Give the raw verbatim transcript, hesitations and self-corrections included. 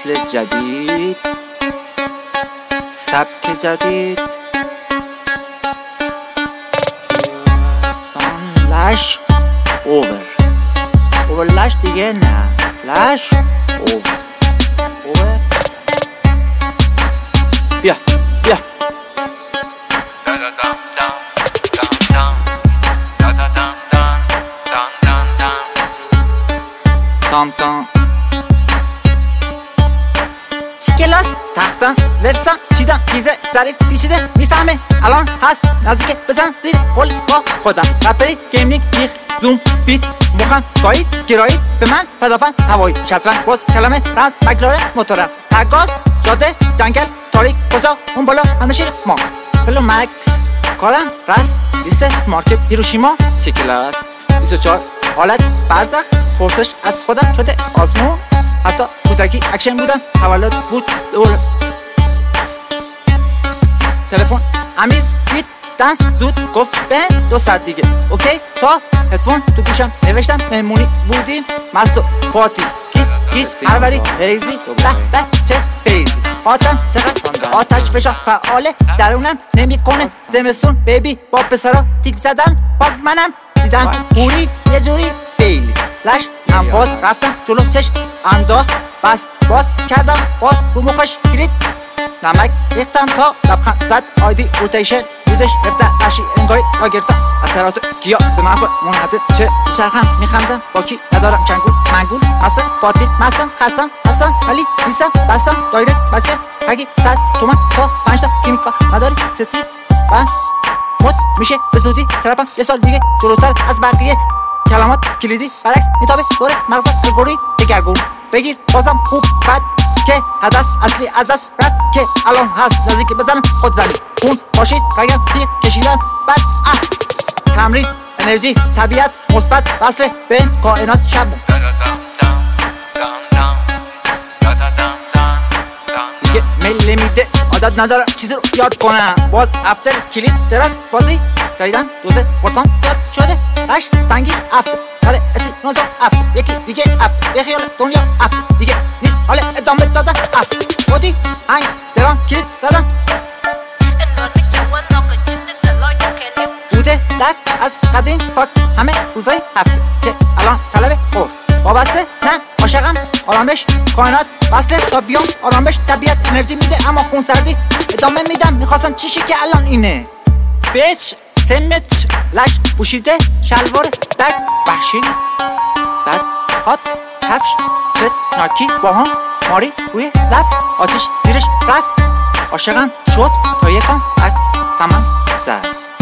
فصل جدید، سبک جدید، لش اوور اوور لش دیگه نه، لش اوور اوور. بیا بیا تام تام کلاس تختم ورسم چیدم چیزه ظریف پیچیده میفهمه الان هست نزدیک بزن زیر قول با خودم رپری گیمینگ بیخ زوم بیت مخم گایید گرایید به من پدافن هوایی شطرنج باز کلمه رمز مگراره موتورم تگاز جاده جنگل تاریک کجا اون بالا همه شیر ما فلو مکس کارم رفت لیست مارکت هیروشیما چه کلاس بیست و چهار حالت برزخ پرسش از خودم شده آزمون حتی کودکی اکشن بودم تولد بود دور تلفن امیر بیت دنس زود گفت به دو ساعت دیگه اوکی تا هدفون تو گوشم نوشتم مهمونی بودیم مست و پاتی کیس کیس هروری ریزی به به چه بیزی آتم چقدر آتش فشار فعاله درونم نمیکنه زمستون بیبی با پسرا تیک زدن باگ منم دیدم پوری یه جوری بیلی لش انفاز رفتم جلو چشم انداخت بس باز کردم باز رو مخش کلید نمک ریختم تا لبخند زد آیدی روتیشن روزش رفته اشی انگاری لاگرتا اثرات کیا به مغز منحطه چه میشرخم میخندم با کی ندارم چنگول منگول مستم باطیل مستم خستم هستم ولی نیستم بستم دایرکت بچه اگه صد تومن تا پنج تا کیمیک با مداری تستی بند مد میشه به زودی ترپم یه سال دیگه جلوتر از بقیه کلمات کلیدی برعکس میتابه دور مغز الگوری دگرگون بگیر بازم خوب بد که هدف اصلی از دست رفت که الان هست نزدیک بزنم خود زنی اون باشید بگم تیغ کشیدن بد اه تمرین انرژی طبیعت مثبت وصل به کائنات شب دیگه میل میده عادت ندارم چیزی رو یاد کنم باز افتر کلید درد بازی جدیدن دوزه پرتان یاد شده هش سنگی افتر کاره اسی نوزا افتر یکی دیگه افتر به خیال دنیا افتر دیگه نیست حال ادامه دادن افتر بودی هنگ دران کلید دادن بوده درد از قدیم پاک همه روزای هفته که الان طلب خور وابسته نه عاشقم آرامش کائنات وصله تا بیام آرامش طبیعت انرژی میده اما خون سردی ادامه میدم میخواستن چیشی که الان اینه بیچ سمت لش پوشیده شلوار بگ وحشی بد هات کفش فت ناکی با هم ماری روی لب آتیش زیرش رفت عاشقم شد تا یکم بد تمام زد